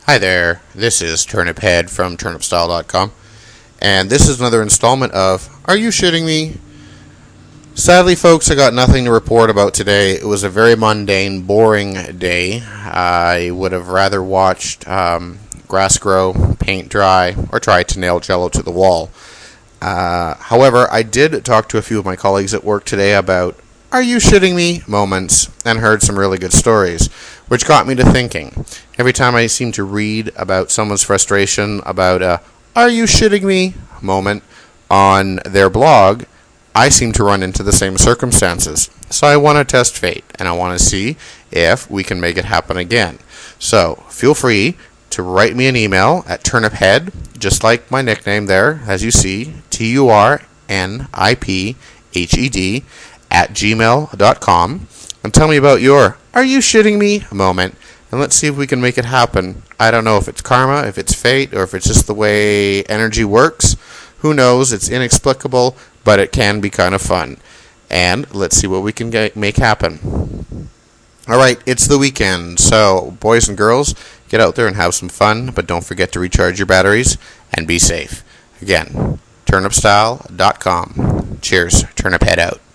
Hi there, this is Turnip Head from turnipstyle.com, and this is another installment of Are You Shitting Me? Sadly, folks, I got nothing to report about today. It was a very mundane, boring day. I would have rather watched grass grow, paint dry, or tried to nail Jello to the wall. However, I did talk to a few of my colleagues at work today about Are You Shitting Me? Moments, and heard some really good stories, which got me to thinking. Every time I seem to read about someone's frustration about a Are You Shitting Me? Moment on their blog, I seem to run into the same circumstances. So I want to test fate, and I want to see if we can make it happen again. So feel free to write me an email at turniphead, just like my nickname there, as you see, TURNIPHED @gmail.com, and tell me about your Are You Shitting Me? Moment, and let's see if we can make it happen. I don't know if it's karma, if it's fate, or if it's just the way energy works. Who knows? It's inexplicable, but it can be kind of fun. And let's see what we can make happen. Alright, it's the weekend, so boys and girls, get out there and have some fun, but don't forget to recharge your batteries and be safe. Again, turnipstyle.com. Cheers, Turnip Head out.